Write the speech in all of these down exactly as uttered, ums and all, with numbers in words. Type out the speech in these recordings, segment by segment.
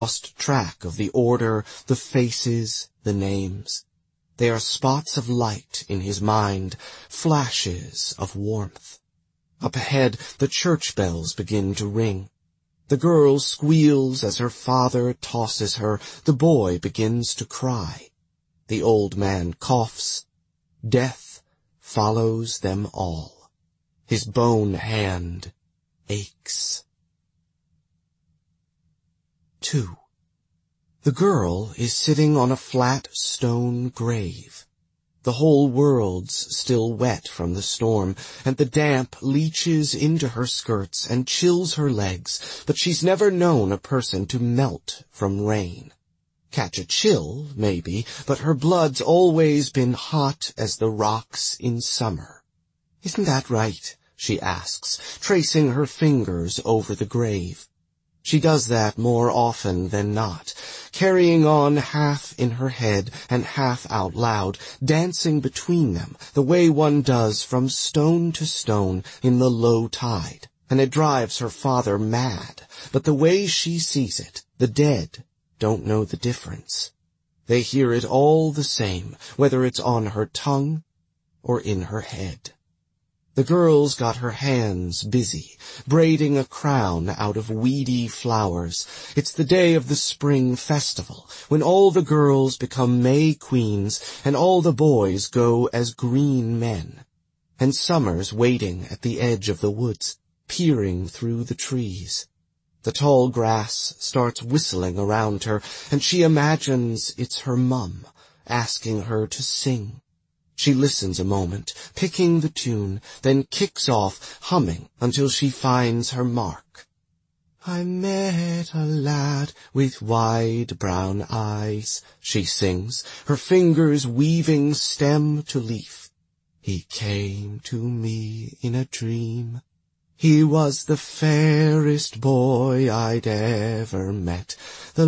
lost track of the order, the faces, the names. They are spots of light in his mind, flashes of warmth. Up ahead, the church bells begin to ring. The girl squeals as her father tosses her. The boy begins to cry. The old man coughs. Death follows them all. His bone hand aches. Two. The girl is sitting on a flat stone grave. The whole world's still wet from the storm, and the damp leaches into her skirts and chills her legs, but she's never known a person to melt from rain. Catch a chill, maybe, but her blood's always been hot as the rocks in summer. "Isn't that right?" she asks, tracing her fingers over the grave. She does that more often than not, carrying on half in her head and half out loud, dancing between them the way one does from stone to stone in the low tide, and it drives her father mad. But the way she sees it, the dead don't know the difference. They hear it all the same, whether it's on her tongue or in her head. The girl's got her hands busy, braiding a crown out of weedy flowers. It's the day of the spring festival, when all the girls become May queens and all the boys go as green men. And summer's waiting at the edge of the woods, peering through the trees. The tall grass starts whistling around her, and she imagines it's her mum, asking her to sing. She listens a moment, picking the tune, then kicks off, humming, until she finds her mark. "I met a lad with wide brown eyes," she sings, her fingers weaving stem to leaf. "He came to me in a dream. He was the fairest boy I'd ever met, the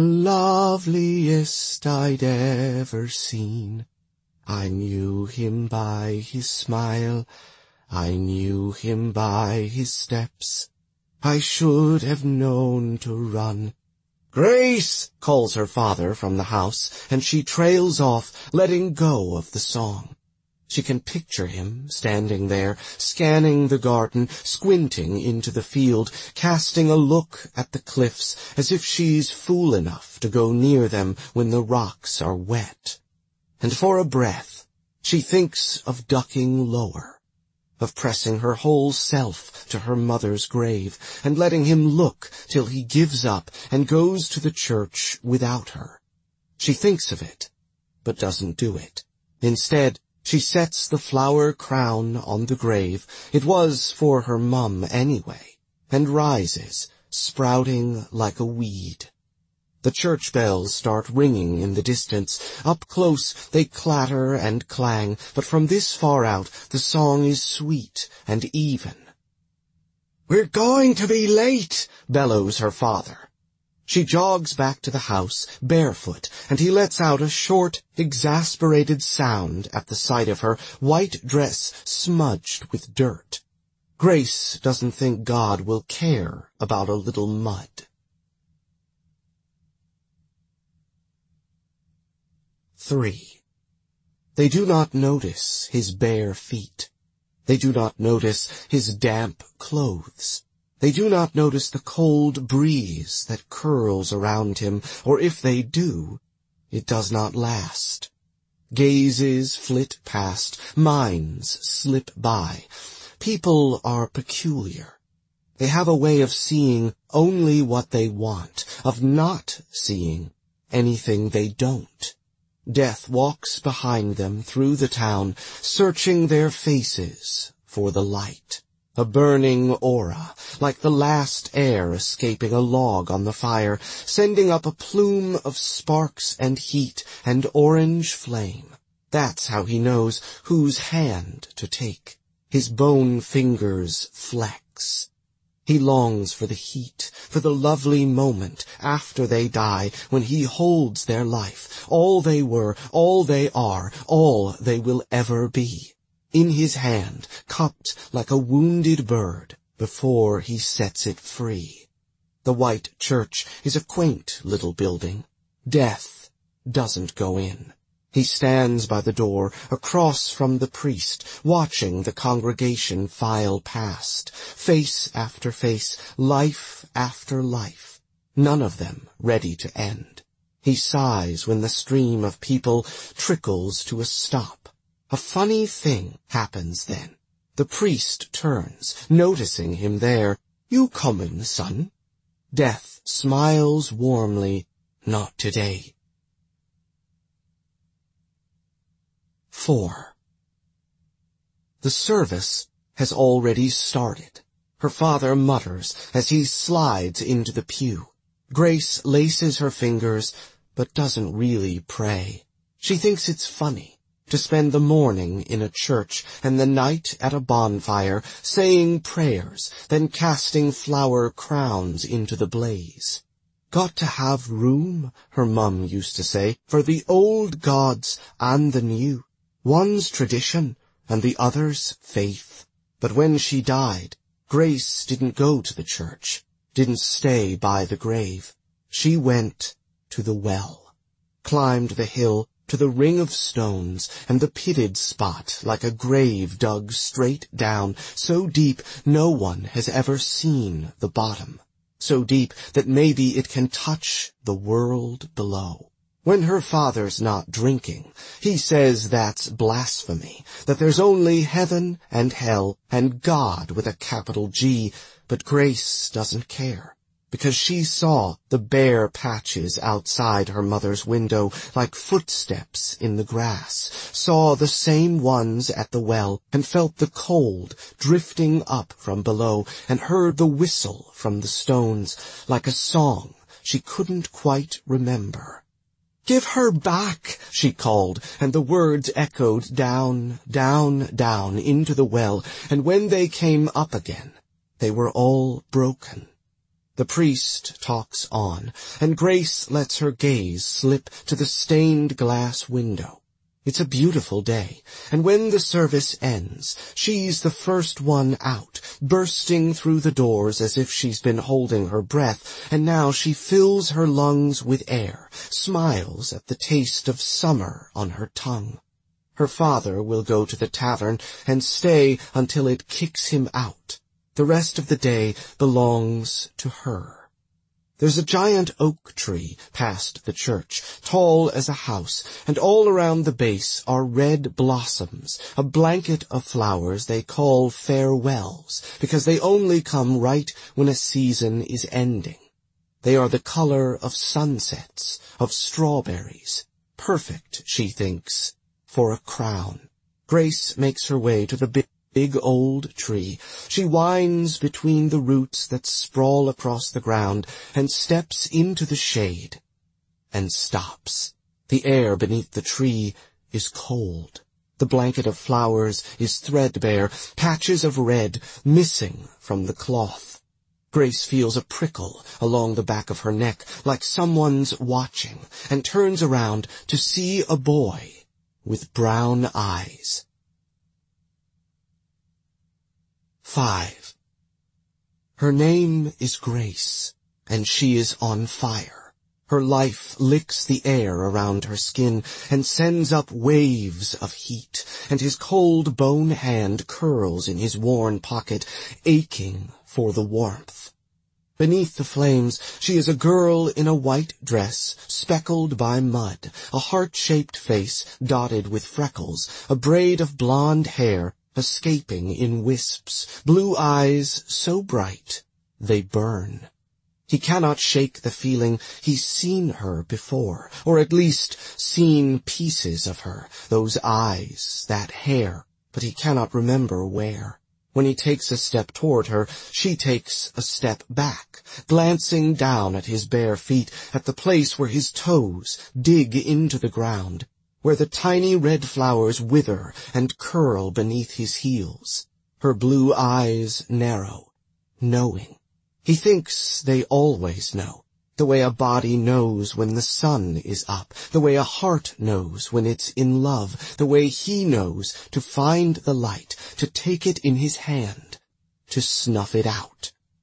loveliest I'd ever seen. I knew him by his smile, I knew him by his steps. I should have known to run." "Grace!" calls her father from the house, and she trails off, letting go of the song. She can picture him standing there, scanning the garden, squinting into the field, casting a look at the cliffs, as if she's fool enough to go near them when the rocks are wet. And for a breath, she thinks of ducking lower, of pressing her whole self to her mother's grave, and letting him look till he gives up and goes to the church without her. She thinks of it, but doesn't do it. Instead, she sets the flower crown on the grave, it was for her mum anyway, and rises, sprouting like a weed. The church bells start ringing in the distance. Up close they clatter and clang, but from this far out the song is sweet and even. "We're going to be late," bellows her father. She jogs back to the house, barefoot, and he lets out a short, exasperated sound at the sight of her white dress smudged with dirt. Grace doesn't think God will care about a little mud. Three. They do not notice his bare feet. They do not notice his damp clothes. They do not notice the cold breeze that curls around him, or if they do, it does not last. Gazes flit past, minds slip by. People are peculiar. They have a way of seeing only what they want, of not seeing anything they don't. Death walks behind them through the town, searching their faces for the light. A burning aura, like the last air escaping a log on the fire, sending up a plume of sparks and heat and orange flame. That's how he knows whose hand to take. His bone fingers flex. He longs for the heat, for the lovely moment after they die, when he holds their life, all they were, all they are, all they will ever be, in his hand, cupped like a wounded bird, before he sets it free. The white church is a quaint little building. Death doesn't go in. He stands by the door, across from the priest, watching the congregation file past, face after face, life after life, none of them ready to end. He sighs when the stream of people trickles to a stop. A funny thing happens then. The priest turns, noticing him there. "You comin', son?" Death smiles warmly. "Not today." Four. The service has already started. Her father mutters as he slides into the pew. Grace laces her fingers, but doesn't really pray. She thinks it's funny to spend the morning in a church and the night at a bonfire, saying prayers, then casting flower crowns into the blaze. Got to have room, her mum used to say, for the old gods and the new. One's tradition and the other's faith. But when she died, Grace didn't go to the church, didn't stay by the grave. She went to the well, climbed the hill to the ring of stones and the pitted spot like a grave dug straight down, so deep no one has ever seen the bottom, so deep that maybe it can touch the world below. When her father's not drinking, he says that's blasphemy, that there's only heaven and hell and God with a capital G, but Grace doesn't care, because she saw the bare patches outside her mother's window like footsteps in the grass, saw the same ones at the well, and felt the cold drifting up from below, and heard the whistle from the stones like a song she couldn't quite remember. "Give her back," she called, and the words echoed down, down, down into the well, and when they came up again, they were all broken. The priest talks on, and Grace lets her gaze slip to the stained glass window. It's a beautiful day, and when the service ends, she's the first one out, bursting through the doors as if she's been holding her breath, and now she fills her lungs with air, smiles at the taste of summer on her tongue. Her father will go to the tavern and stay until it kicks him out. The rest of the day belongs to her. There's a giant oak tree past the church, tall as a house, and all around the base are red blossoms, a blanket of flowers they call farewells, because they only come right when a season is ending. They are the color of sunsets, of strawberries, perfect, she thinks, for a crown. Grace makes her way to the big Big old tree. She winds between the roots that sprawl across the ground and steps into the shade and stops. The air beneath the tree is cold. The blanket of flowers is threadbare, patches of red missing from the cloth. Grace feels a prickle along the back of her neck like someone's watching, and turns around to see a boy with brown eyes. Five. Her name is Grace, and she is on fire. Her life licks the air around her skin and sends up waves of heat, and his cold bone hand curls in his worn pocket, aching for the warmth. Beneath the flames, she is a girl in a white dress, speckled by mud, a heart-shaped face dotted with freckles, a braid of blonde hair escaping in wisps, blue eyes so bright they burn. He cannot shake the feeling he's seen her before, or at least seen pieces of her, those eyes, that hair, but he cannot remember where. When he takes a step toward her, she takes a step back, glancing down at his bare feet, at the place where his toes dig into the ground, where the tiny red flowers wither and curl beneath his heels. Her blue eyes narrow, knowing. He thinks they always know, the way a body knows when the sun is up, the way a heart knows when it's in love, the way he knows to find the light, to take it in his hand, to snuff it out.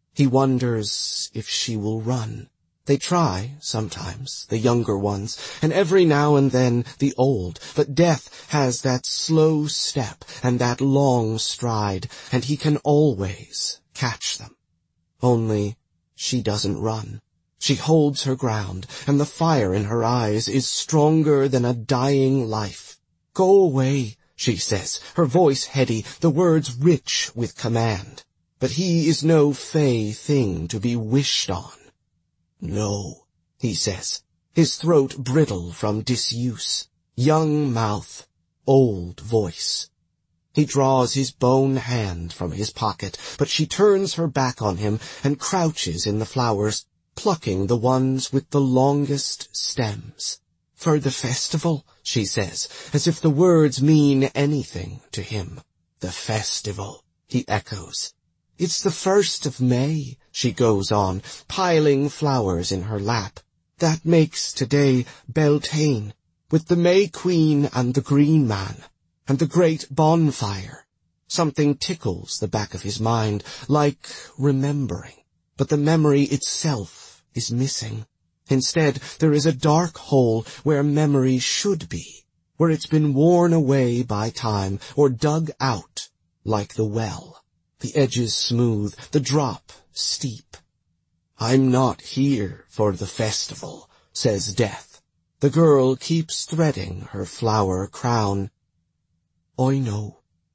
He wonders if she will run. They try, sometimes, the younger ones, and every now and then the old, but Death has that slow step and that long stride, and he can always catch them. Only she doesn't run. She holds her ground, and the fire in her eyes is stronger than a dying life. "Go away," she says, her voice heady, the words rich with command. But he is no fey thing to be wished on. "No," he says, his throat brittle from disuse. Young mouth, old voice. He draws his bone hand from his pocket, but she turns her back on him and crouches in the flowers, plucking the ones with the longest stems. "For the festival," she says, as if the words mean anything to him. "The festival," he echoes. "It's the first of May," she goes on, piling flowers in her lap. "That makes today Beltane, with the May Queen and the Green Man, and the great bonfire." Something tickles the back of his mind, like remembering, but the memory itself is missing. Instead, there is a dark hole where memory should be, where it's been worn away by time, or dug out, like the well. The edges smooth, the drop steep. "I'm not here for the festival," says Death. The girl keeps threading her flower crown. "I know."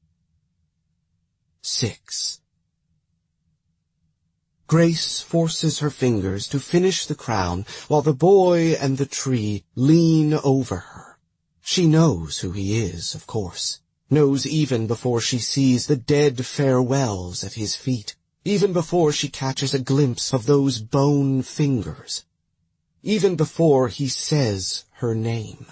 Six. Grace forces her fingers to finish the crown, while the boy and the tree lean over her. She knows who he is, of course. Knows even before she sees the dead farewells at his feet, even before she catches a glimpse of those bone fingers, even before he says her name.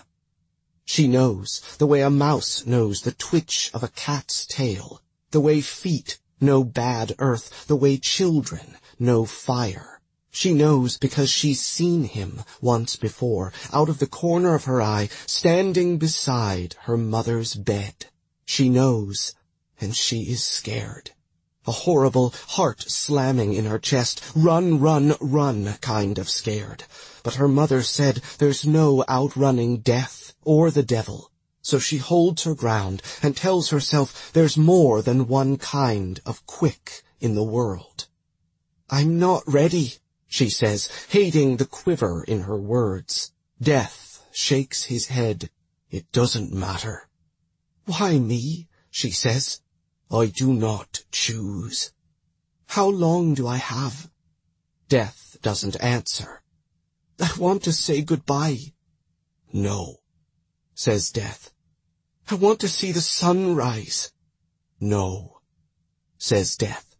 She knows the way a mouse knows the twitch of a cat's tail, the way feet know bad earth, the way children know fire. She knows because she's seen him once before, out of the corner of her eye, standing beside her mother's bed. She knows, and she is scared. A horrible heart slamming in her chest, run, run, run kind of scared. But her mother said there's no outrunning death or the devil, so she holds her ground and tells herself there's more than one kind of quick in the world. "I'm not ready," she says, hating the quiver in her words. Death shakes his head. "It doesn't matter." "Why me?" she says. "I do not choose." "How long do I have?" Death doesn't answer. "I want to say goodbye." "No," says Death. "I want to see the sun rise." "No," says Death.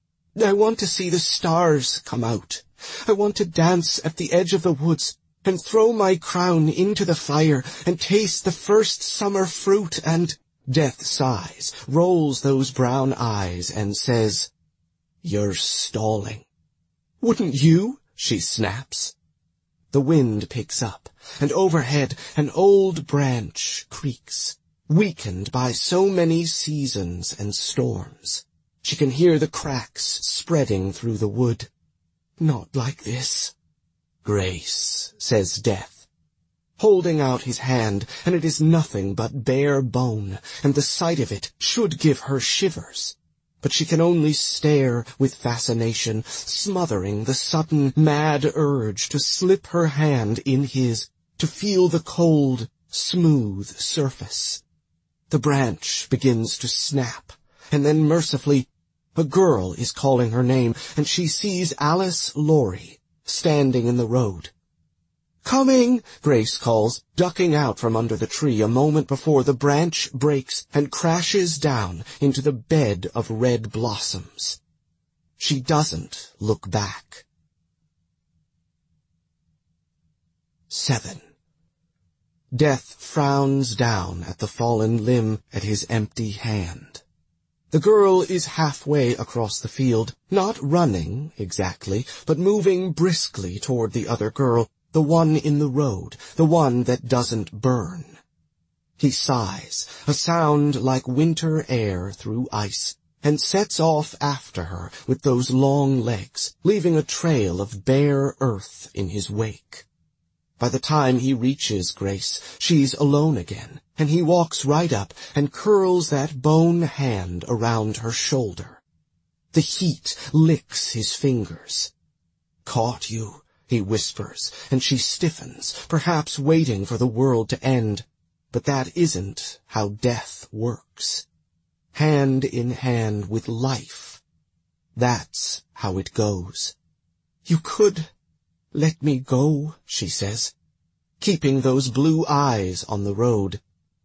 "I want to see the stars come out. I want to dance at the edge of the woods and throw my crown into the fire and taste the first summer fruit and—" Death sighs, rolls those brown eyes, and says, "You're stalling." "Wouldn't you?" she snaps. The wind picks up, and overhead an old branch creaks, weakened by so many seasons and storms. She can hear the cracks spreading through the wood. "Not like this." "Grace," says Death, holding out his hand, and it is nothing but bare bone, and the sight of it should give her shivers. But she can only stare with fascination, smothering the sudden mad urge to slip her hand in his, to feel the cold, smooth surface. The branch begins to snap, and then mercifully a girl is calling her name, and she sees Alice Laurie standing in the road. "Coming!" Grace calls, ducking out from under the tree a moment before the branch breaks and crashes down into the bed of red blossoms. She doesn't look back. Seven. Death frowns down at the fallen limb at his empty hand. The girl is halfway across the field, not running exactly, but moving briskly toward the other girl, the one in the road, the one that doesn't burn. He sighs, a sound like winter air through ice, and sets off after her with those long legs, leaving a trail of bare earth in his wake. By the time he reaches Grace, she's alone again, and he walks right up and curls that bone hand around her shoulder. The heat licks his fingers. "Caught you," he whispers, and she stiffens, perhaps waiting for the world to end. But that isn't how death works. Hand in hand with life. That's how it goes. "You could let me go," she says, keeping those blue eyes on the road.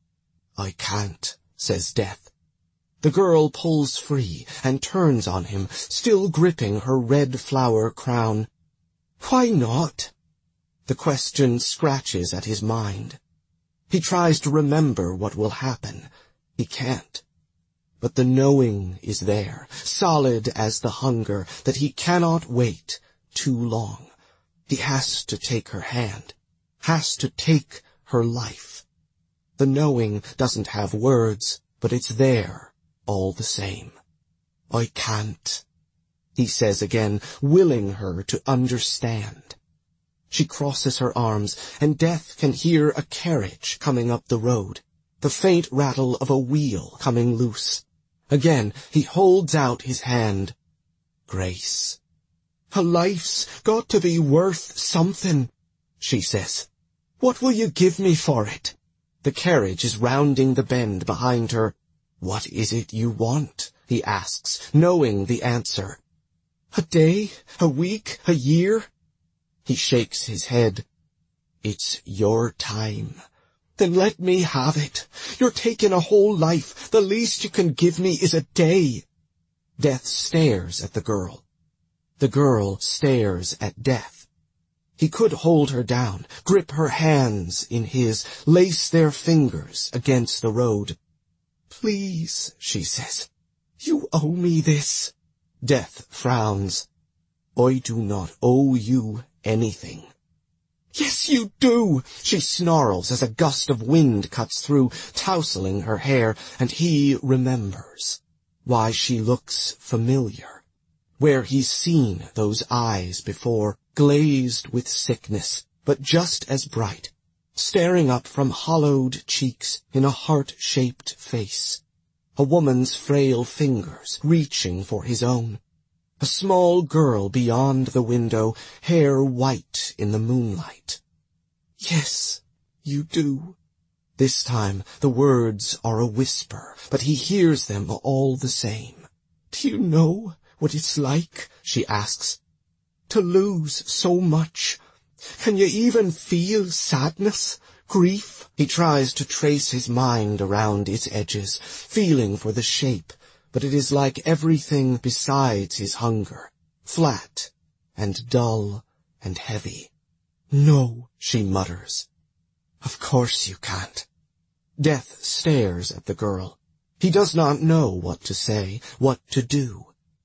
"I can't," says Death. The girl pulls free and turns on him, still gripping her red flower crown. "Why not?" The question scratches at his mind. He tries to remember what will happen. He can't. But the knowing is there, solid as the hunger, that he cannot wait too long. He has to take her hand, has to take her life. The knowing doesn't have words, but it's there all the same. "I can't," he says again, willing her to understand. She crosses her arms, and Death can hear a carriage coming up the road, the faint rattle of a wheel coming loose. Again he holds out his hand. "Grace." "A life's got to be worth something," she says. "What will you give me for it?" The carriage is rounding the bend behind her. "What is it you want?" he asks, knowing the answer. "A day, a week, a year?" He shakes his head. "It's your time." "Then let me have it. You're taking a whole life. The least you can give me is a day." Death stares at the girl. The girl stares at Death. He could hold her down, grip her hands in his, lace their fingers against the road. "Please," she says. "You owe me this." Death frowns. "I do not owe you anything." "Yes, you do," she snarls as a gust of wind cuts through, tousling her hair, and he remembers why she looks familiar, where he's seen those eyes before, glazed with sickness, but just as bright, staring up from hollowed cheeks in a heart-shaped face. A woman's frail fingers reaching for his own. A small girl beyond the window, hair white in the moonlight. "Yes, you do." This time the words are a whisper, but he hears them all the same. "Do you know what it's like," she asks, "to lose so much? Can you even feel sadness, grief?" He tries to trace his mind around its edges, feeling for the shape, but it is like everything besides his hunger, flat and dull and heavy. "No," she mutters. "Of course you can't." Death stares at the girl. He does not know what to say, what to do.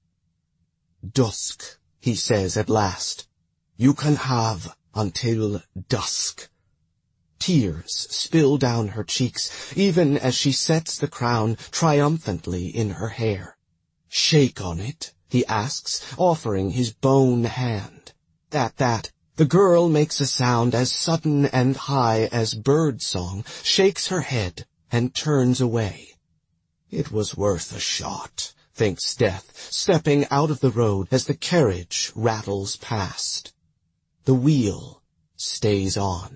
"Dusk," he says at last. "You can have until dusk." Tears spill down her cheeks, even as she sets the crown triumphantly in her hair. "Shake on it," he asks, offering his bone hand. At that, the girl makes a sound as sudden and high as bird song, shakes her head, and turns away. It was worth a shot, thinks Death, stepping out of the road as the carriage rattles past. The wheel stays on.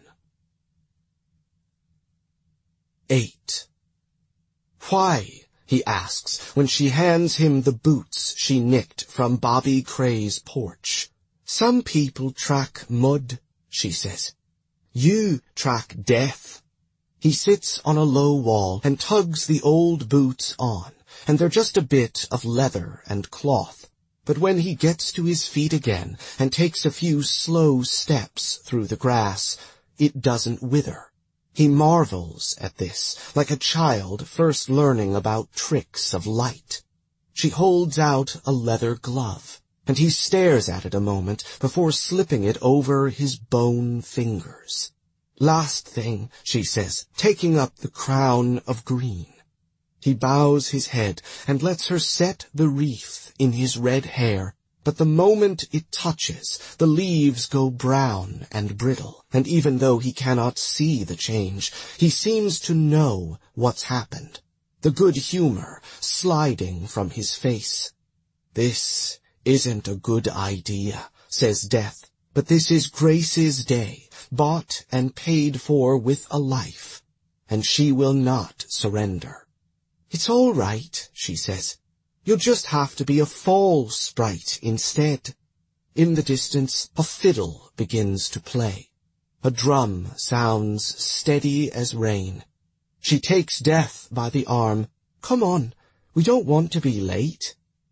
Eight. "Why?" he asks when she hands him the boots she nicked from Bobby Cray's porch. "Some people track mud," she says. "You track death." He sits on a low wall and tugs the old boots on, and they're just a bit of leather and cloth. But when he gets to his feet again and takes a few slow steps through the grass, it doesn't wither. He marvels at this, like a child first learning about tricks of light. She holds out a leather glove, and he stares at it a moment before slipping it over his bone fingers. "Last thing," she says, taking up the crown of green. He bows his head and lets her set the wreath in his red hair, but the moment it touches, the leaves go brown and brittle, and even though he cannot see the change, he seems to know what's happened, the good humor sliding from his face. "This isn't a good idea," says Death, "but this is Grace's day, bought and paid for with a life, and she will not surrender." "It's all right," she says. "You'll just have to be a fall sprite instead." In the distance, a fiddle begins to play. A drum sounds steady as rain. She takes Death by the arm. "Come on, we don't want to be late."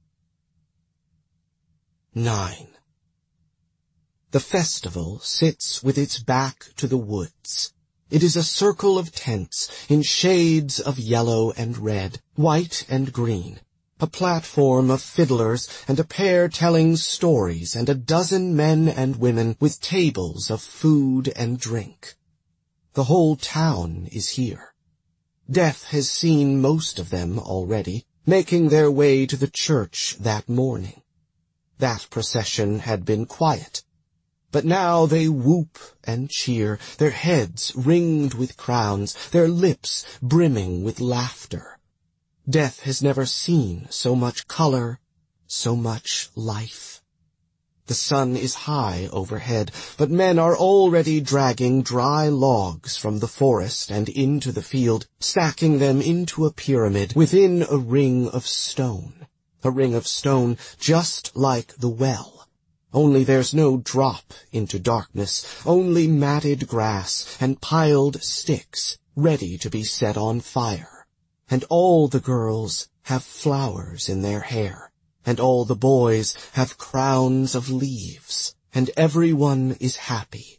Nine. The festival sits with its back to the woods. It is a circle of tents in shades of yellow and red, white and green, a platform of fiddlers and a pair telling stories and a dozen men and women with tables of food and drink. The whole town is here. Death has seen most of them already, making their way to the church that morning. That procession had been quiet, but now they whoop and cheer, their heads ringed with crowns, their lips brimming with laughter. Death has never seen so much color, so much life. The sun is high overhead, but men are already dragging dry logs from the forest and into the field, stacking them into a pyramid within a ring of stone, a ring of stone just like the well. Only there's no drop into darkness, only matted grass and piled sticks ready to be set on fire. And all the girls have flowers in their hair, and all the boys have crowns of leaves, and everyone is happy.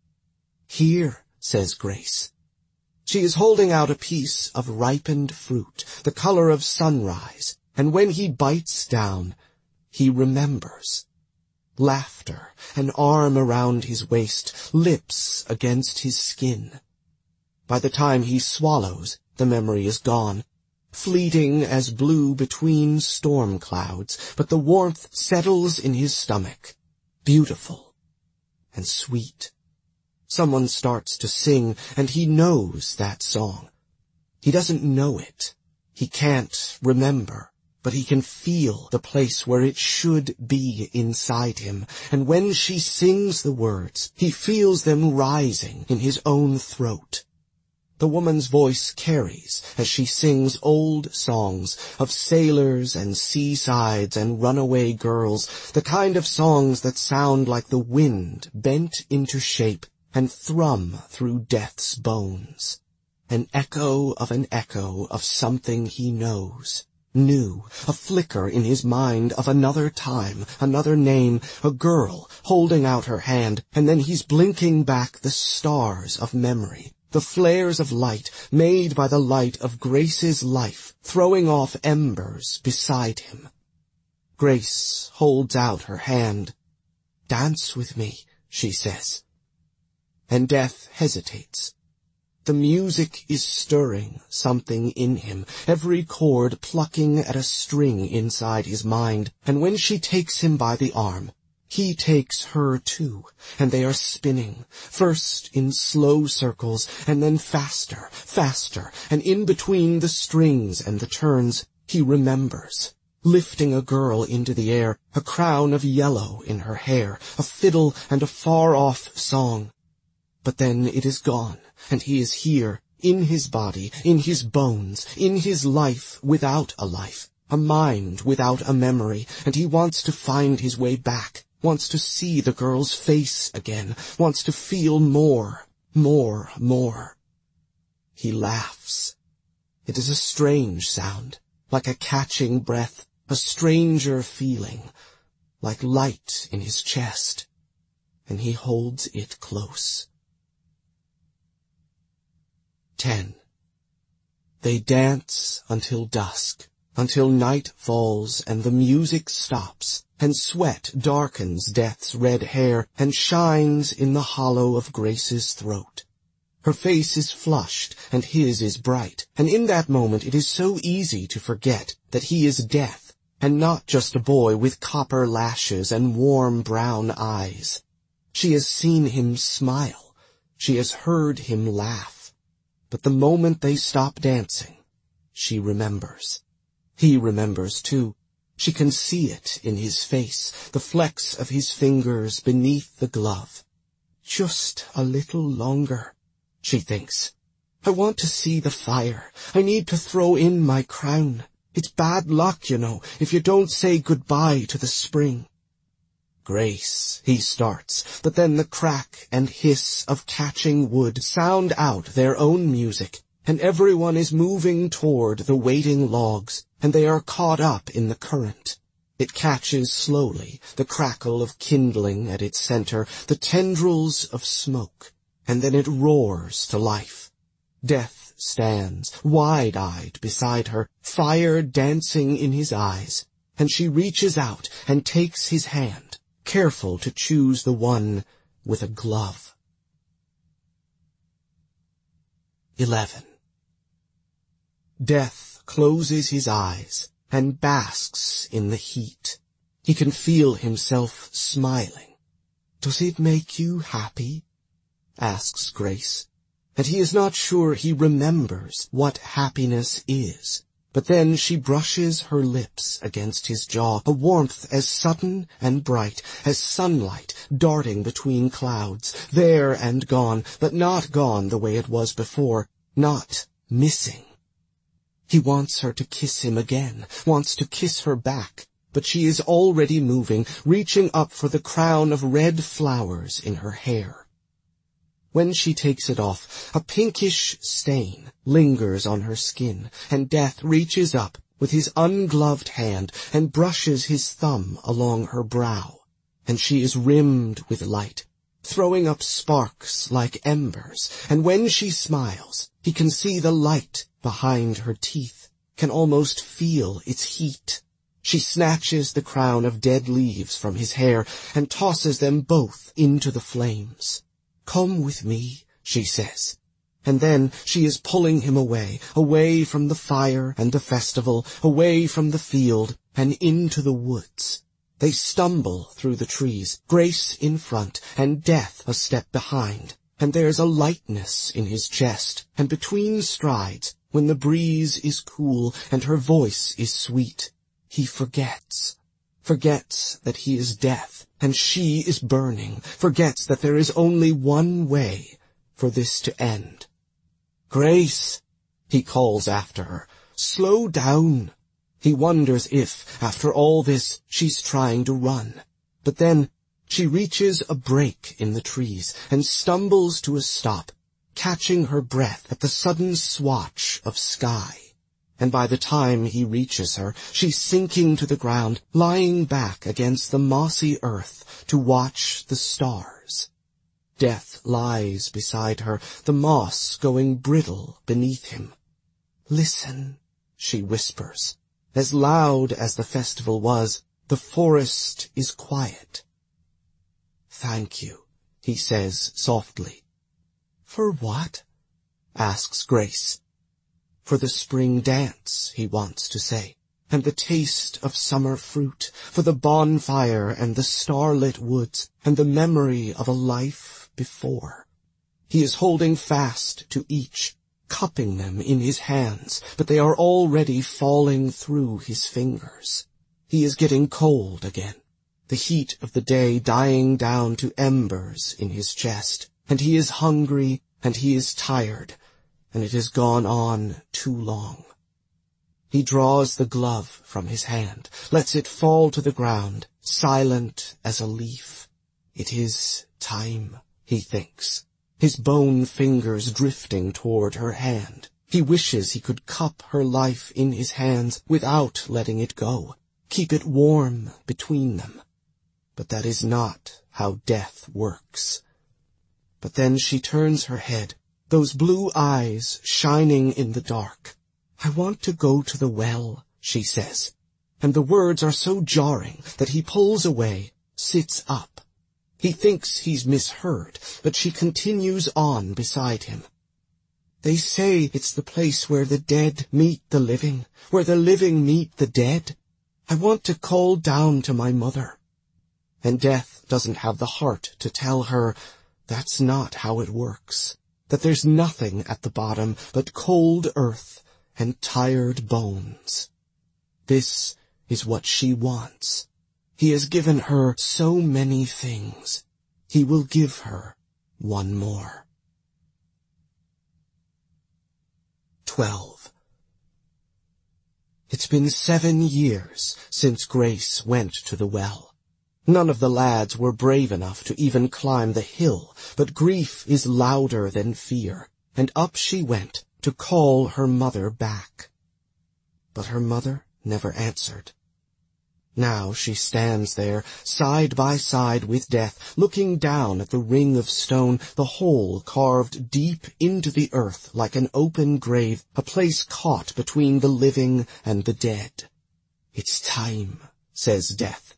"Here," says Grace. She is holding out a piece of ripened fruit, the color of sunrise, and when he bites down, he remembers. Laughter, an arm around his waist, lips against his skin. By the time he swallows, the memory is gone, fleeting as blue between storm clouds, but the warmth settles in his stomach, beautiful and sweet. Someone starts to sing, and he knows that song. He doesn't know it. He can't remember. But he can feel the place where it should be inside him, and when she sings the words, he feels them rising in his own throat. The woman's voice carries as she sings old songs of sailors and seasides and runaway girls, the kind of songs that sound like the wind bent into shape and thrum through Death's bones. An echo of an echo of something he knows. New, a flicker in his mind of another time, another name, a girl holding out her hand, and then he's blinking back the stars of memory, the flares of light made by the light of Grace's life, throwing off embers beside him. Grace holds out her hand. "Dance with me," she says. And Death hesitates. The music is stirring something in him, every chord plucking at a string inside his mind, and when she takes him by the arm, he takes her too, and they are spinning, first in slow circles, and then faster, faster, and in between the strings and the turns, he remembers, lifting a girl into the air, a crown of yellow in her hair, a fiddle and a far-off song. But then it is gone, and he is here, in his body, in his bones, in his life without a life, a mind without a memory, and he wants to find his way back, wants to see the girl's face again, wants to feel more, more, more. He laughs. It is a strange sound, like a catching breath, a stranger feeling, like light in his chest, and he holds it close. Ten. They dance until dusk, until night falls and the music stops, and sweat darkens Death's red hair and shines in the hollow of Grace's throat. Her face is flushed, and his is bright, and in that moment it is so easy to forget that he is Death, and not just a boy with copper lashes and warm brown eyes. She has seen him smile. She has heard him laugh. But the moment they stop dancing, she remembers. He remembers too. She can see it in his face, the flecks of his fingers beneath the glove. Just a little longer, she thinks. I want to see the fire. I need to throw in my crown. It's bad luck, you know, if you don't say goodbye to the spring. Grace, he starts, but then the crack and hiss of catching wood sound out their own music, and everyone is moving toward the waiting logs, and they are caught up in the current. It catches slowly, the crackle of kindling at its center, the tendrils of smoke, and then it roars to life. Death stands, wide-eyed beside her, fire dancing in his eyes, and she reaches out and takes his hand, careful to choose the one with a glove. Eleven. Death closes his eyes and basks in the heat. He can feel himself smiling. "Does it make you happy?" asks Grace. And he is not sure he remembers what happiness is. But then she brushes her lips against his jaw, a warmth as sudden and bright as sunlight darting between clouds, there and gone, but not gone the way it was before, not missing. He wants her to kiss him again, wants to kiss her back, but she is already moving, reaching up for the crown of red flowers in her hair. When she takes it off, a pinkish stain lingers on her skin, and Death reaches up with his ungloved hand and brushes his thumb along her brow, and she is rimmed with light, throwing up sparks like embers, and when she smiles, he can see the light behind her teeth, can almost feel its heat. She snatches the crown of dead leaves from his hair and tosses them both into the flames. "Come with me," she says. And then she is pulling him away, away from the fire and the festival, away from the field and into the woods. They stumble through the trees, Grace in front and Death a step behind, and there's a lightness in his chest, and between strides, when the breeze is cool and her voice is sweet, he forgets. Forgets that he is Death, and she is burning, forgets that there is only one way for this to end. "Grace," he calls after her, "slow down." He wonders if, after all this, she's trying to run. But then she reaches a break in the trees and stumbles to a stop, catching her breath at the sudden swatch of sky. And by the time he reaches her, she's sinking to the ground, lying back against the mossy earth to watch the stars. Death lies beside her, the moss going brittle beneath him. "Listen," she whispers. As loud as the festival was, the forest is quiet. "Thank you," he says softly. "For what?" asks Grace. "For the spring dance," he wants to say, "and the taste of summer fruit, for the bonfire and the starlit woods, and the memory of a life before." He is holding fast to each, cupping them in his hands, but they are already falling through his fingers. He is getting cold again, the heat of the day dying down to embers in his chest, and he is hungry and he is tired, and it has gone on too long. He draws the glove from his hand, lets it fall to the ground, silent as a leaf. It is time, he thinks, his bone fingers drifting toward her hand. He wishes he could cup her life in his hands without letting it go, keep it warm between them. But that is not how death works. But then she turns her head, those blue eyes shining in the dark. "I want to go to the well," she says, and the words are so jarring that he pulls away, sits up. He thinks he's misheard, but she continues on beside him, They say it's the place where the dead meet the living, where the living meet the dead. I want to call down to my mother. And Death doesn't have the heart to tell her that's not how it works, that there's nothing at the bottom but cold earth and tired bones. This is what she wants. He has given her so many things. He will give her one more. Twelve. It's been seven years since Grace went to the well. None of the lads were brave enough to even climb the hill, but grief is louder than fear, and up she went to call her mother back. But her mother never answered. Now she stands there, side by side with Death, looking down at the ring of stone, the hole carved deep into the earth like an open grave, a place caught between the living and the dead. "It's time," says Death.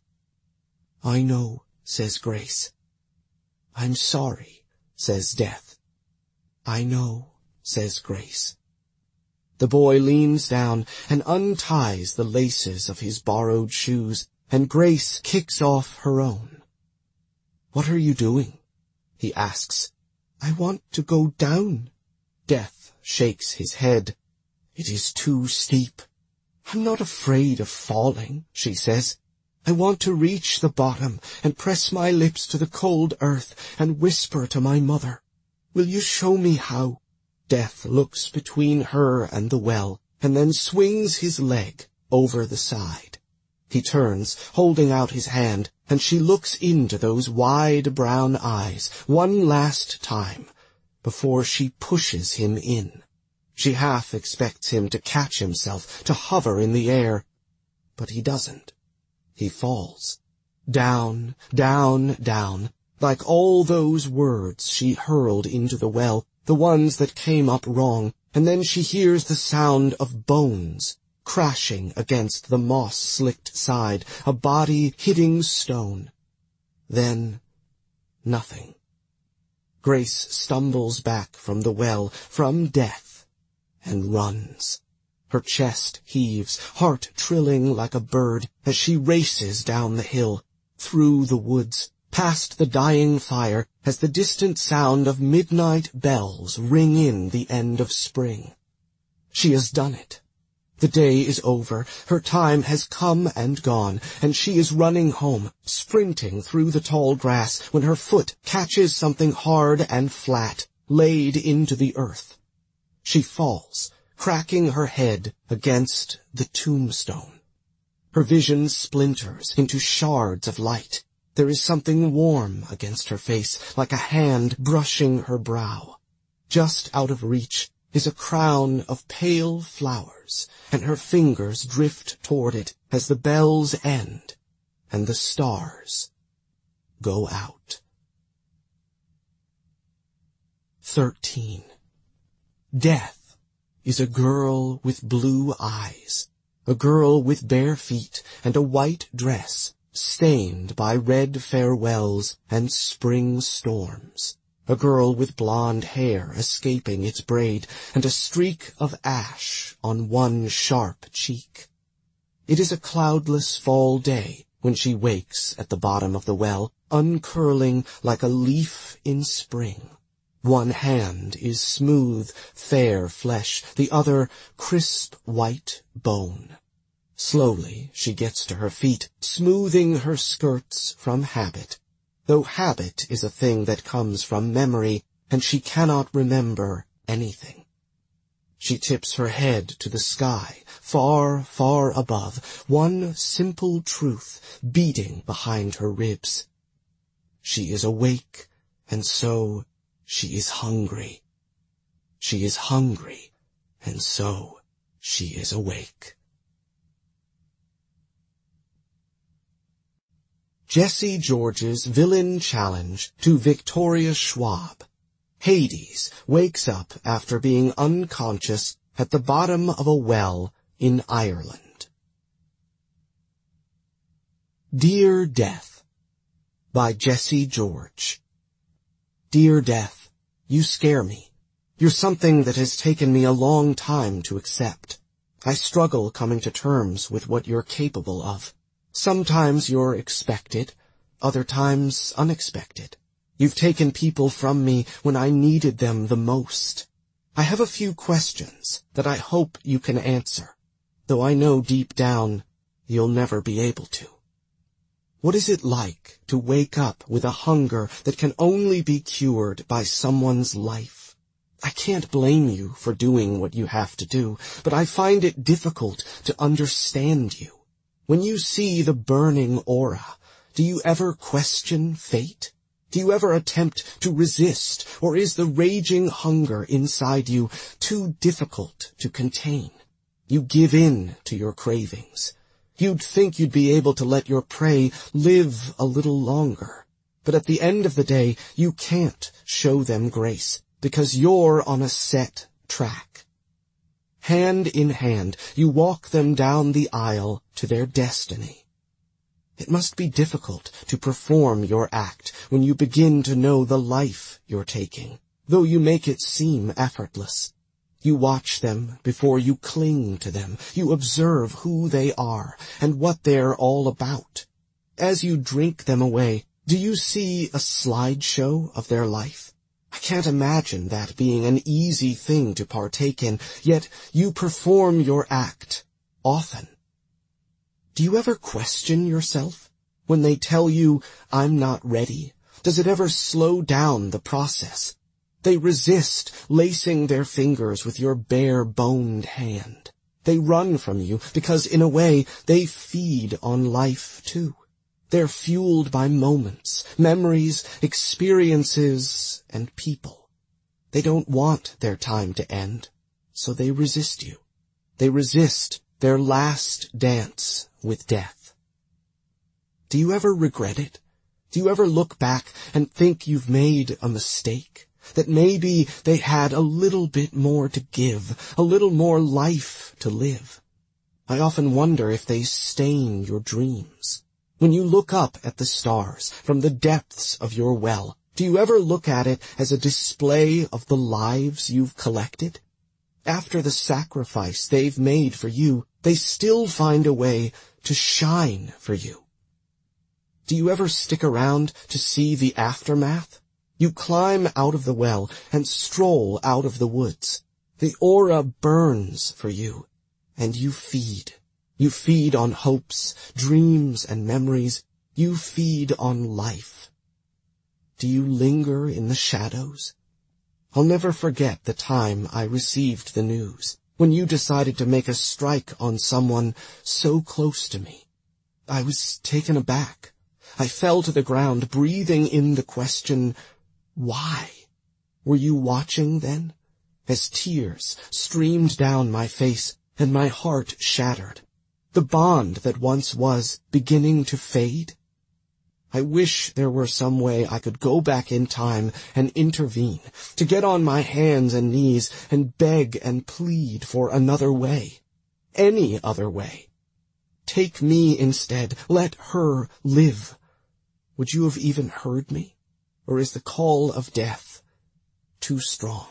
"I know," says Grace. "I'm sorry," says Death. "I know," says Grace. The boy leans down and unties the laces of his borrowed shoes, and Grace kicks off her own. "What are you doing?" he asks. "I want to go down." Death shakes his head. "It is too steep." "I'm not afraid of falling," she says. "I want to reach the bottom and press my lips to the cold earth and whisper to my mother. Will you show me how?" Death looks between her and the well, and then swings his leg over the side. He turns, holding out his hand, and she looks into those wide brown eyes one last time before she pushes him in. She half expects him to catch himself, to hover in the air, but he doesn't. He falls. Down, down, down, like all those words she hurled into the well, the ones that came up wrong, and then she hears the sound of bones crashing against the moss-slicked side, a body hitting stone. Then, nothing. Grace stumbles back from the well, from Death, and runs. Her chest heaves, heart trilling like a bird, as she races down the hill, through the woods, past the dying fire, as the distant sound of midnight bells ring in the end of spring. She has done it. The day is over, her time has come and gone, and she is running home, sprinting through the tall grass, when her foot catches something hard and flat, laid into the earth. She falls, cracking her head against the tombstone. Her vision splinters into shards of light. There is something warm against her face, like a hand brushing her brow. Just out of reach is a crown of pale flowers, and her fingers drift toward it as the bells end and the stars go out. Thirteen. Death is a girl with blue eyes, a girl with bare feet and a white dress stained by red farewells and spring storms, a girl with blonde hair escaping its braid and a streak of ash on one sharp cheek. It is a cloudless fall day when she wakes at the bottom of the well, uncurling like a leaf in spring. One hand is smooth, fair flesh, the other crisp white bone. Slowly she gets to her feet, smoothing her skirts from habit, though habit is a thing that comes from memory, and she cannot remember anything. She tips her head to the sky, far, far above, one simple truth beating behind her ribs. She is awake, and so she is hungry. She is hungry, and so she is awake. Jesse George's Villain Challenge to Victoria Schwab. Hades wakes up after being unconscious at the bottom of a well in Ireland. Dear Death, by Jesse George. Dear Death, you scare me. You're something that has taken me a long time to accept. I struggle coming to terms with what you're capable of. Sometimes you're expected, other times unexpected. You've taken people from me when I needed them the most. I have a few questions that I hope you can answer, though I know deep down you'll never be able to. What is it like to wake up with a hunger that can only be cured by someone's life? I can't blame you for doing what you have to do, but I find it difficult to understand you. When you see the burning aura, do you ever question fate? Do you ever attempt to resist, or is the raging hunger inside you too difficult to contain? You give in to your cravings. You'd think you'd be able to let your prey live a little longer, but at the end of the day, you can't show them grace, because you're on a set track. Hand in hand, you walk them down the aisle to their destiny. It must be difficult to perform your act when you begin to know the life you're taking, though you make it seem effortless. You watch them before you cling to them. You observe who they are and what they're all about. As you drink them away, do you see a slideshow of their life? I can't imagine that being an easy thing to partake in, yet you perform your act often. Do you ever question yourself? When they tell you, I'm not ready, does it ever slow down the process? They resist lacing their fingers with your bare-boned hand. They run from you because, in a way, they feed on life, too. They're fueled by moments, memories, experiences, and people. They don't want their time to end, so they resist you. They resist their last dance with death. Do you ever regret it? Do you ever look back and think you've made a mistake? That maybe they had a little bit more to give, a little more life to live? I often wonder if they stain your dreams. When you look up at the stars from the depths of your well, do you ever look at it as a display of the lives you've collected? After the sacrifice they've made for you, they still find a way to shine for you. Do you ever stick around to see the aftermath? You climb out of the well and stroll out of the woods. The aura burns for you, and you feed. You feed on hopes, dreams, and memories. You feed on life. Do you linger in the shadows? I'll never forget the time I received the news, when you decided to make a strike on someone so close to me. I was taken aback. I fell to the ground, breathing in the question, why? Were you watching then? As tears streamed down my face and my heart shattered, the bond that once was beginning to fade? I wish there were some way I could go back in time and intervene, to get on my hands and knees and beg and plead for another way. Any other way. Take me instead. Let her live. Would you have even heard me? Or is the call of death too strong?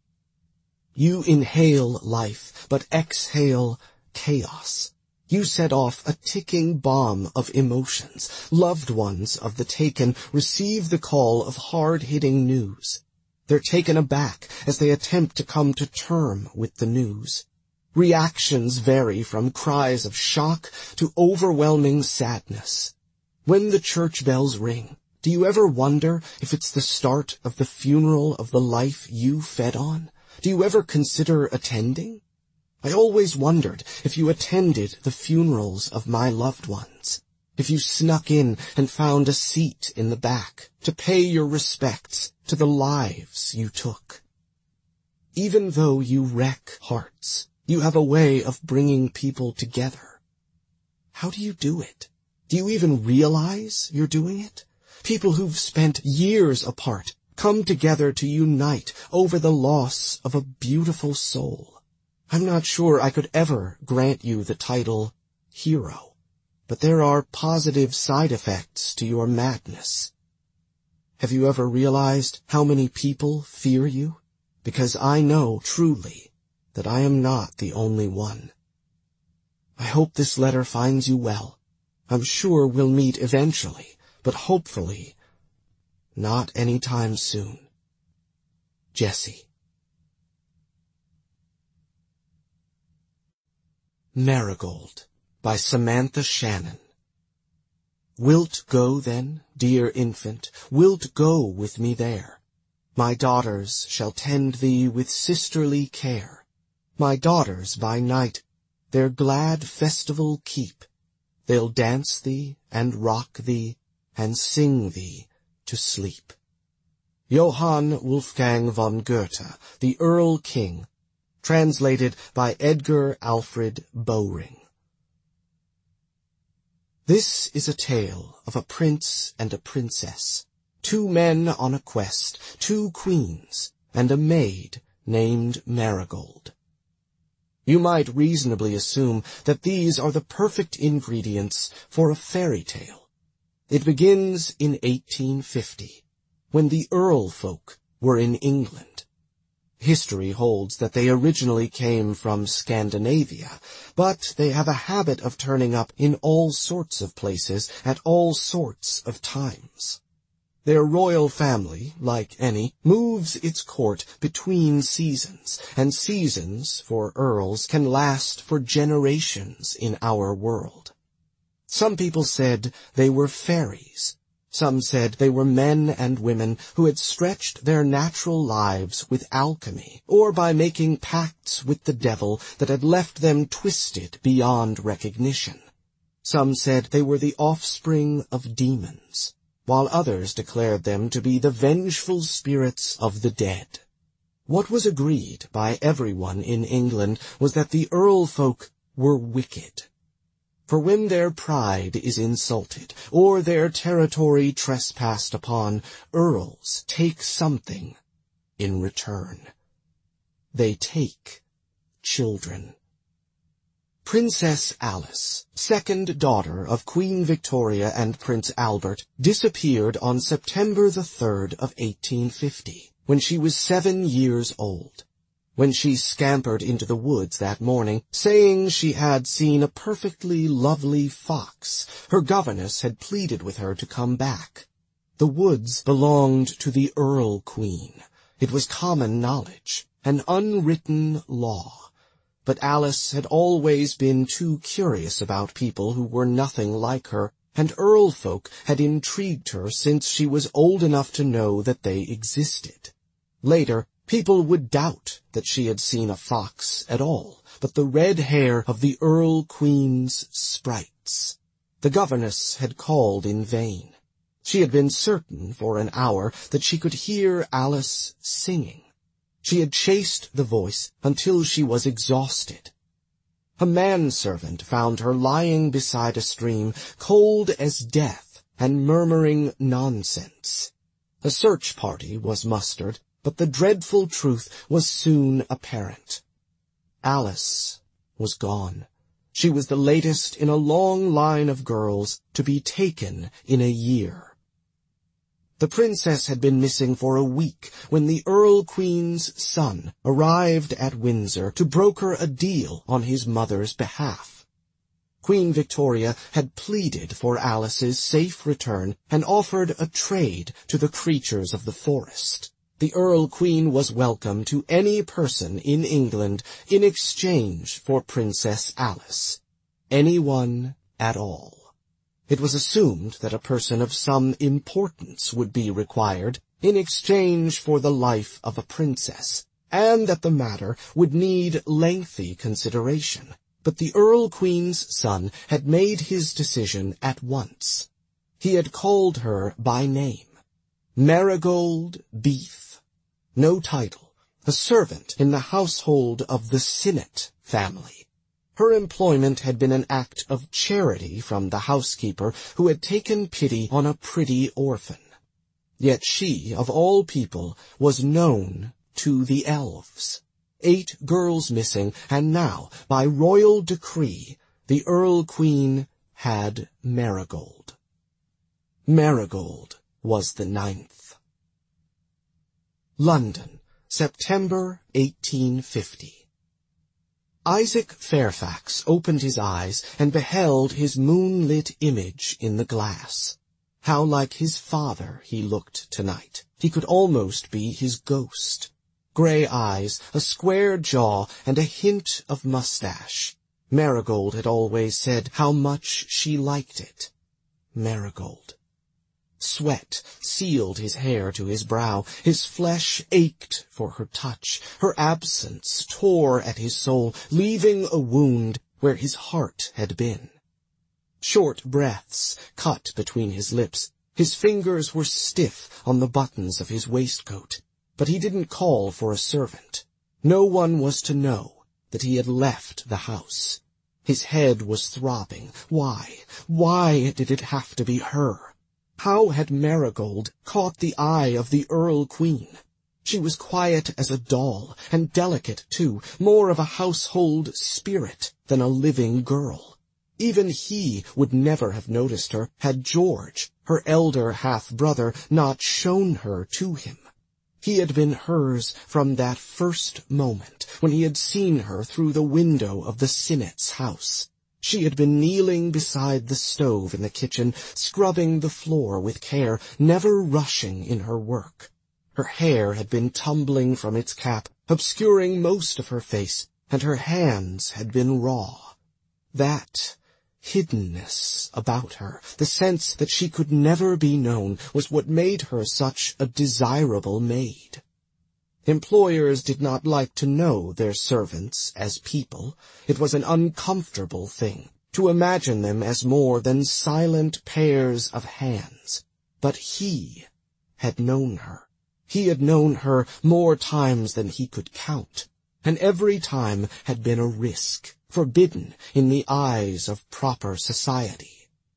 You inhale life, but exhale chaos. You set off a ticking bomb of emotions. Loved ones of the taken receive the call of hard-hitting news. They're taken aback as they attempt to come to term with the news. Reactions vary from cries of shock to overwhelming sadness. When the church bells ring, do you ever wonder if it's the start of the funeral of the life you fed on? Do you ever consider attending? I always wondered if you attended the funerals of my loved ones, if you snuck in and found a seat in the back to pay your respects to the lives you took. Even though you wreck hearts, you have a way of bringing people together. How do you do it? Do you even realize you're doing it? People who've spent years apart come together to unite over the loss of a beautiful soul. I'm not sure I could ever grant you the title hero, but there are positive side effects to your madness. Have you ever realized how many people fear you? because I know truly that I am not the only one. I hope this letter finds you well. I'm sure we'll meet eventually, but hopefully not any time soon. Jessie. Marigold by Samantha Shannon. Wilt go then, dear infant, wilt go with me there? My daughters shall tend thee with sisterly care. My daughters by night their glad festival keep. They'll dance thee, and rock thee, and sing thee to sleep. Johann Wolfgang von Goethe, the Earl King, translated by Edgar Alfred Bowring. This is a tale of a prince and a princess, two men on a quest, two queens, and a maid named Marigold. You might reasonably assume that these are the perfect ingredients for a fairy tale. It begins in eighteen fifty, when the Earl folk were in England. History holds that they originally came from Scandinavia, but they have a habit of turning up in all sorts of places at all sorts of times. Their royal family, like any, moves its court between seasons, and seasons, for earls, can last for generations in our world. Some people said they were fairies. Some said they were men and women who had stretched their natural lives with alchemy, or by making pacts with the devil that had left them twisted beyond recognition. Some said they were the offspring of demons, while others declared them to be the vengeful spirits of the dead. What was agreed by everyone in England was that the Earl folk were wicked. For when their pride is insulted, or their territory trespassed upon, earls take something in return. They take children. Princess Alice, second daughter of Queen Victoria and Prince Albert, disappeared on September the third of eighteen fifty, when she was seven years old. When she scampered into the woods that morning, saying she had seen a perfectly lovely fox, her governess had pleaded with her to come back. The woods belonged to the Earl Queen. It was common knowledge, an unwritten law. But Alice had always been too curious about people who were nothing like her, and Earl folk had intrigued her since she was old enough to know that they existed. Later, people would doubt that she had seen a fox at all, but the red hair of the Earl Queen's sprites. The governess had called in vain. She had been certain for an hour that she could hear Alice singing. She had chased the voice until she was exhausted. A manservant found her lying beside a stream, cold as death and murmuring nonsense. A search party was mustered, but the dreadful truth was soon apparent. Alice was gone. She was the latest in a long line of girls to be taken in a year. The princess had been missing for a week when the Earl Queen's son arrived at Windsor to broker a deal on his mother's behalf. Queen Victoria had pleaded for Alice's safe return and offered a trade to the creatures of the forest. The Earl Queen was welcome to any person in England in exchange for Princess Alice. Anyone at all. It was assumed that a person of some importance would be required in exchange for the life of a princess, and that the matter would need lengthy consideration. But the Earl Queen's son had made his decision at once. He had called her by name. Marigold Beef. No title. A servant in the household of the Sinnott family. Her employment had been an act of charity from the housekeeper who had taken pity on a pretty orphan. Yet she, of all people, was known to the elves. Eight girls missing, and now, by royal decree, the Earl Queen had Marigold. Marigold was the ninth. London, September eighteen fifty. Isaac Fairfax opened his eyes and beheld his moonlit image in the glass. How like his father he looked tonight. He could almost be his ghost. Grey eyes, a square jaw, and a hint of mustache. Marigold had always said how much she liked it. Marigold. Sweat sealed his hair to his brow. His flesh ached for her touch. Her absence tore at his soul, leaving a wound where his heart had been. Short breaths cut between his lips. His fingers were stiff on the buttons of his waistcoat, but he didn't call for a servant. No one was to know that he had left the house. His head was throbbing. Why? Why did it have to be her? How had Marigold caught the eye of the Earl Queen? She was quiet as a doll, and delicate, too, more of a household spirit than a living girl. Even he would never have noticed her had George, her elder half-brother, not shown her to him. He had been hers from that first moment, when he had seen her through the window of the Sinnet's house. She had been kneeling beside the stove in the kitchen, scrubbing the floor with care, never rushing in her work. Her hair had been tumbling from its cap, obscuring most of her face, and her hands had been raw. That hiddenness about her, the sense that she could never be known, was what made her such a desirable maid. Employers did not like to know their servants as people. It was an uncomfortable thing to imagine them as more than silent pairs of hands. But he had known her. He had known her more times than he could count, and every time had been a risk, forbidden in the eyes of proper society.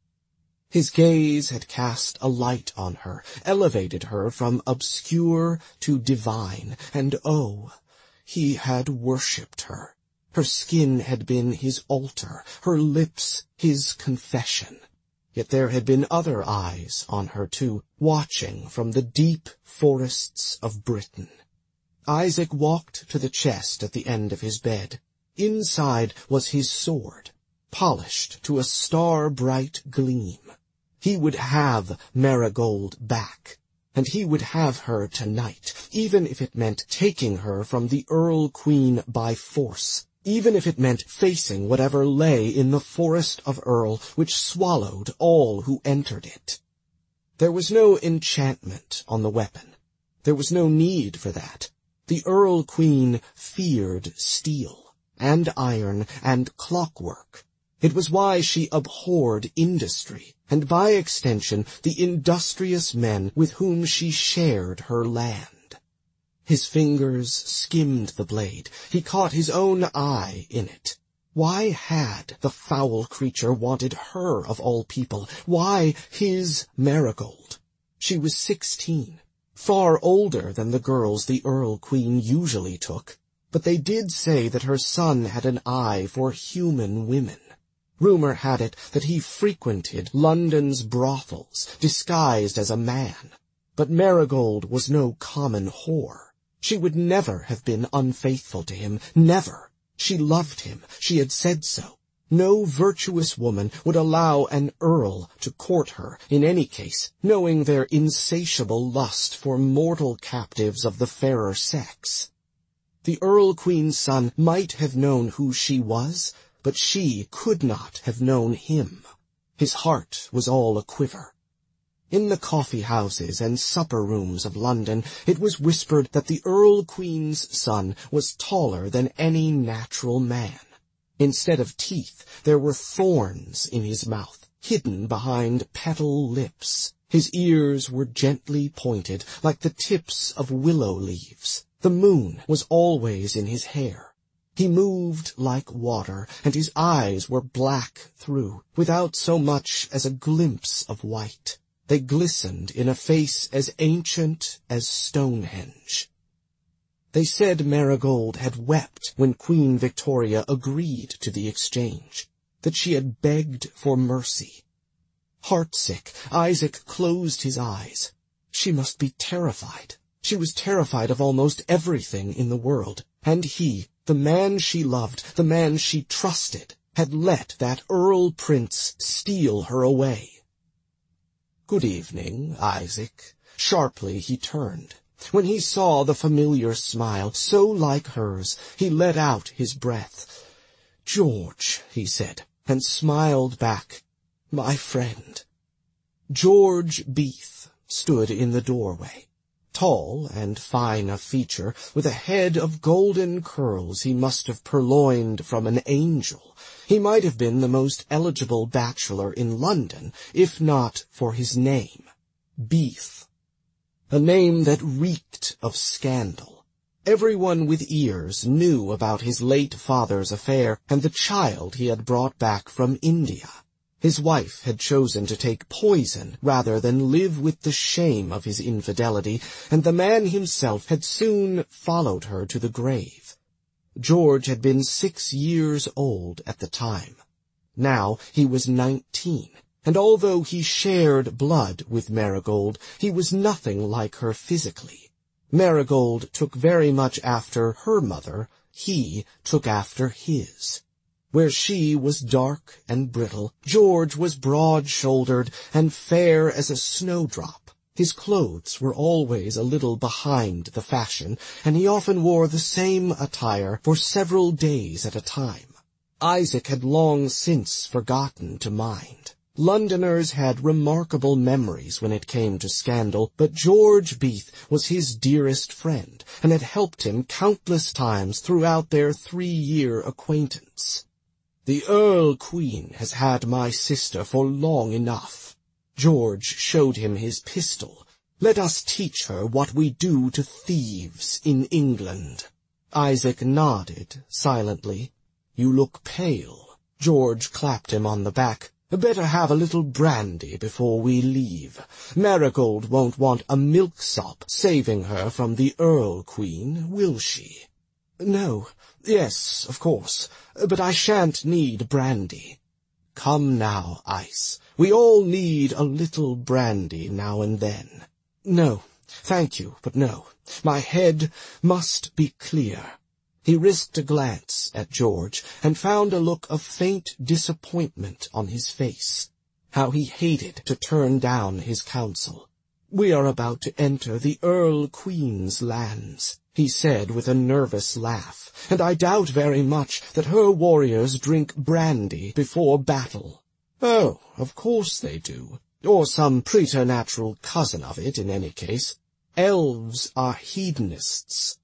His gaze had cast a light on her, elevated her from obscure to divine, and oh, he had worshipped her. Her skin had been his altar, her lips his confession. Yet there had been other eyes on her too, watching from the deep forests of Britain. Isaac walked to the chest at the end of his bed. Inside was his sword, polished to a star-bright gleam. He would have Marigold back, and he would have her tonight, even if it meant taking her from the Earl Queen by force, even if it meant facing whatever lay in the Forest of Earl, which swallowed all who entered it. There was no enchantment on the weapon. There was no need for that. The Earl Queen feared steel, and iron, and clockwork. It was why she abhorred industry, and by extension the industrious men with whom she shared her land. His fingers skimmed the blade. He caught his own eye in it. Why had the foul creature wanted her of all people? Why his Marigold? She was sixteen, far older than the girls the Earl Queen usually took, but they did say that her son had an eye for human women. Rumor had it that he frequented London's brothels, disguised as a man. But Marigold was no common whore. She would never have been unfaithful to him, never. She loved him, she had said so. No virtuous woman would allow an earl to court her, in any case, knowing their insatiable lust for mortal captives of the fairer sex. The Earl Queen's son might have known who she was, but she could not have known him. His heart was all a-quiver. In the coffee-houses and supper-rooms of London it was whispered that the Earl Queen's son was taller than any natural man. Instead of teeth, there were thorns in his mouth, hidden behind petal lips. His ears were gently pointed, like the tips of willow leaves. The moon was always in his hair. He moved like water, and his eyes were black through, without so much as a glimpse of white. They glistened in a face as ancient as Stonehenge. They said Marigold had wept when Queen Victoria agreed to the exchange, that she had begged for mercy. Heartsick, Isaac closed his eyes. She must be terrified. She was terrified of almost everything in the world, and he, the man she loved, the man she trusted, had let that Earl Prince steal her away. "Good evening, Isaac." Sharply he turned. When he saw the familiar smile, so like hers, he let out his breath. "George," he said, and smiled back. "My friend." George Beath stood in the doorway. Tall and fine of feature, with a head of golden curls he must have purloined from an angel, he might have been the most eligible bachelor in London, if not for his name, Beath. A name that reeked of scandal. Everyone with ears knew about his late father's affair and the child he had brought back from India. His wife had chosen to take poison rather than live with the shame of his infidelity, and the man himself had soon followed her to the grave. George had been six years old at the time. Now he was nineteen, and although he shared blood with Marigold, he was nothing like her physically. Marigold took very much after her mother, he took after his. Where she was dark and brittle, George was broad-shouldered and fair as a snowdrop. His clothes were always a little behind the fashion, and he often wore the same attire for several days at a time. Isaac had long since forgotten to mind. Londoners had remarkable memories when it came to scandal, but George Beath was his dearest friend, and had helped him countless times throughout their three-year acquaintance. "The Earl Queen has had my sister for long enough." George showed him his pistol. "Let us teach her what we do to thieves in England." Isaac nodded silently. "You look pale." George clapped him on the back. "Better have a little brandy before we leave. Marigold won't want a milksop saving her from the Earl Queen, will she?" "No. Yes, of course. But I shan't need brandy." "Come now, Ice. We all need a little brandy now and then." "No, thank you, but no. My head must be clear." He risked a glance at George, and found a look of faint disappointment on his face. How he hated to turn down his counsel. "We are about to enter the Earl Queen's lands," he said with a nervous laugh, "and I doubt very much that her warriors drink brandy before battle." "Oh, of course they do. Or some preternatural cousin of it, in any case. Elves are hedonists."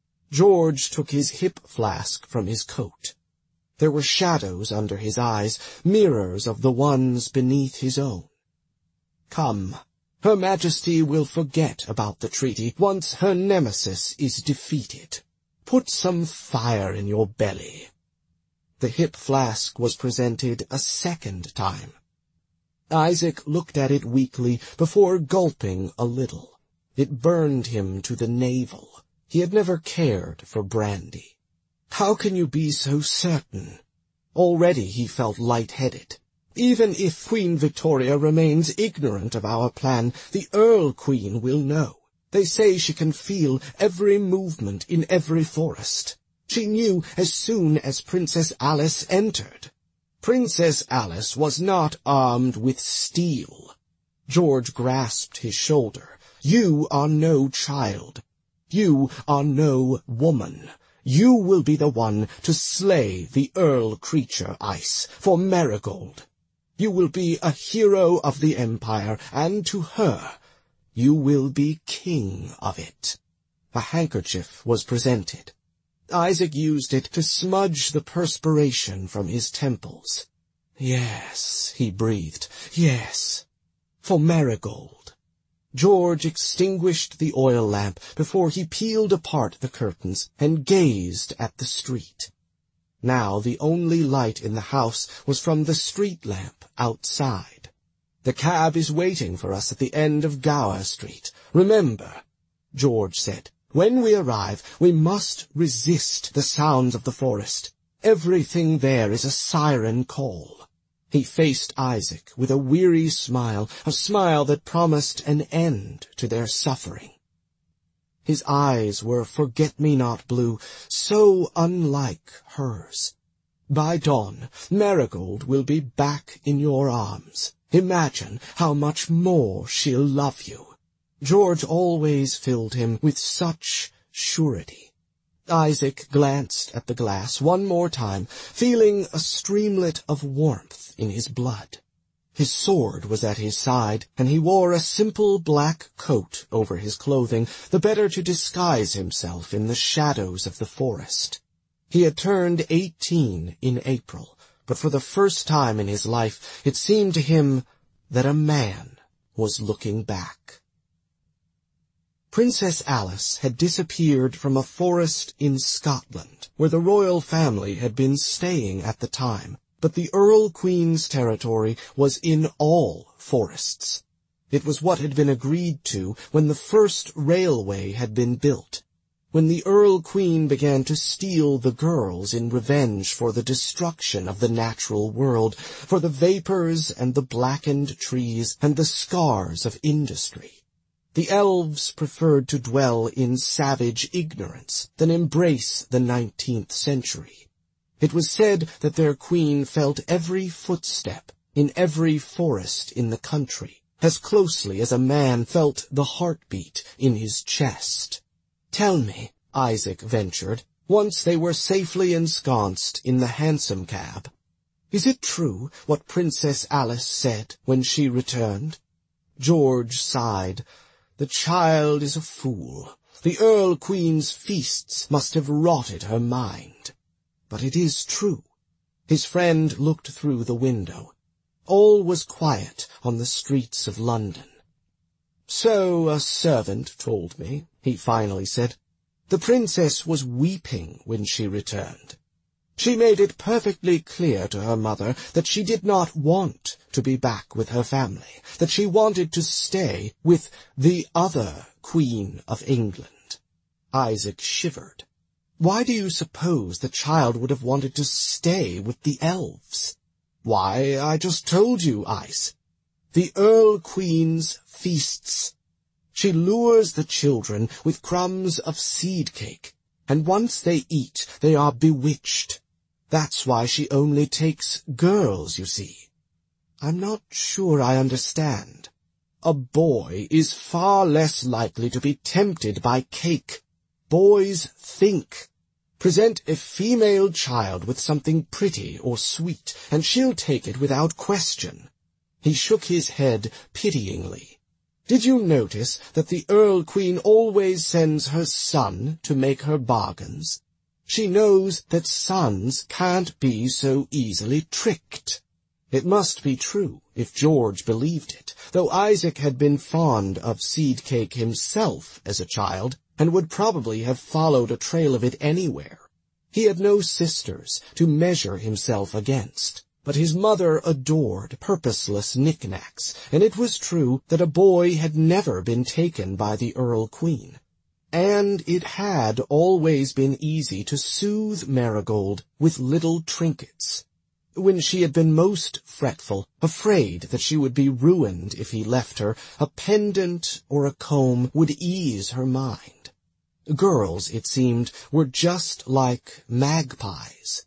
George took his hip flask from his coat. There were shadows under his eyes, mirrors of the ones beneath his own. "Come. Her Majesty will forget about the treaty once her nemesis is defeated. Put some fire in your belly." The hip flask was presented a second time. Isaac looked at it weakly before gulping a little. It burned him to the navel. He had never cared for brandy. "How can you be so certain?" Already he felt light-headed. "Even if Queen Victoria remains ignorant of our plan, the Earl Queen will know. They say she can feel every movement in every forest. She knew as soon as Princess Alice entered." "Princess Alice was not armed with steel." George grasped his shoulder. "You are no child. You are no woman. You will be the one to slay the Earl creature, Ice, for Marigold. You will be a hero of the Empire, and to her, you will be king of it." A handkerchief was presented. Isaac used it to smudge the perspiration from his temples. "Yes," he breathed, "yes, for Marigold." George extinguished the oil lamp before he peeled apart the curtains and gazed at the street. Now the only light in the house was from the street lamp outside. "The cab is waiting for us at the end of Gower Street. Remember," George said, "when we arrive, we must resist the sounds of the forest. Everything there is a siren call." He faced Isaac with a weary smile, a smile that promised an end to their suffering. His eyes were forget-me-not blue, so unlike hers. By dawn, Marigold will be back in your arms. Imagine how much more she'll love you. George always filled him with such surety. Isaac glanced at the glass one more time, feeling a streamlet of warmth in his blood. His sword was at his side, and he wore a simple black coat over his clothing, the better to disguise himself in the shadows of the forest. He had turned eighteen in April, but for the first time in his life it seemed to him that a man was looking back. Princess Alice had disappeared from a forest in Scotland, where the royal family had been staying at the time, but the Earl Queen's territory was in all forests. It was what had been agreed to when the first railway had been built, when the Earl Queen began to steal the girls in revenge for the destruction of the natural world, for the vapors and the blackened trees and the scars of industry. The elves preferred to dwell in savage ignorance than embrace the nineteenth century. It was said that their queen felt every footstep in every forest in the country, as closely as a man felt the heartbeat in his chest. "Tell me," Isaac ventured, once they were safely ensconced in the hansom cab, "is it true what Princess Alice said when she returned?" George sighed. "The child is a fool. The Earl Queen's feasts must have rotted her mind. But it is true." His friend looked through the window. All was quiet on the streets of London. "So a servant told me," he finally said. "The princess was weeping when she returned. She made it perfectly clear to her mother that she did not want to be back with her family, that she wanted to stay with the other Queen of England." Isaac shivered. "Why do you suppose the child would have wanted to stay with the elves?" "Why, I just told you, Ice. The Earl Queen's feasts. She lures the children with crumbs of seed cake, and once they eat, they are bewitched. That's why she only takes girls, you see." "I'm not sure I understand." "A boy is far less likely to be tempted by cake. Boys think. Present a female child with something pretty or sweet, and she'll take it without question." He shook his head pityingly. "Did you notice that the Earl Queen always sends her son to make her bargains? She knows that sons can't be so easily tricked." It must be true, if George believed it, though Isaac had been fond of seed cake himself as a child, and would probably have followed a trail of it anywhere. He had no sisters to measure himself against, but his mother adored purposeless knickknacks, and it was true that a boy had never been taken by the Earl Queen. And it had always been easy to soothe Marigold with little trinkets. When she had been most fretful, afraid that she would be ruined if he left her, a pendant or a comb would ease her mind. Girls, it seemed, were just like magpies.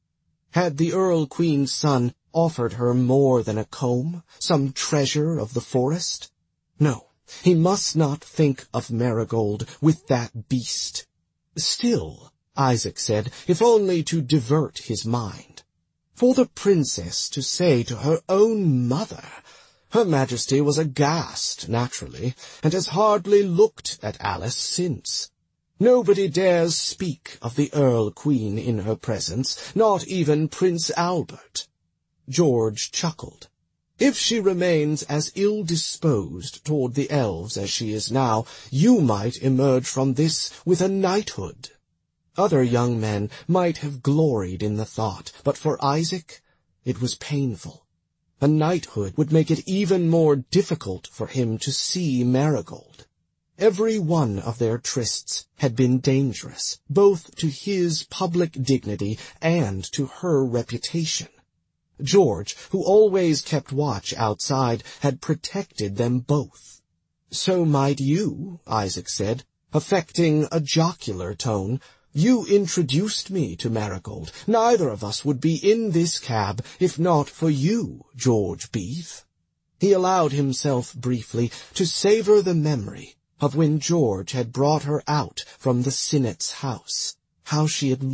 Had the Earl Queen's son offered her more than a comb, some treasure of the forest? No, he must not think of Marigold with that beast. Still, Isaac said, if only to divert his mind. For the princess to say to her own mother! Her Majesty was aghast, naturally, and has hardly looked at Alice since. Nobody dares speak of the Earl Queen in her presence, not even Prince Albert. George chuckled. If she remains as ill-disposed toward the elves as she is now, you might emerge from this with a knighthood. Other young men might have gloried in the thought, but for Isaac it was painful. A knighthood would make it even more difficult for him to see Marigold. Every one of their trysts had been dangerous, both to his public dignity and to her reputation. George, who always kept watch outside, had protected them both. "So might you," Isaac said. affecting a jocular tone, "You introduced me to Marigold. Neither of us would be in this cab if not for you, George Beeth." He allowed himself briefly to savor the memory of when George had brought her out from the Sinnet's house, how she had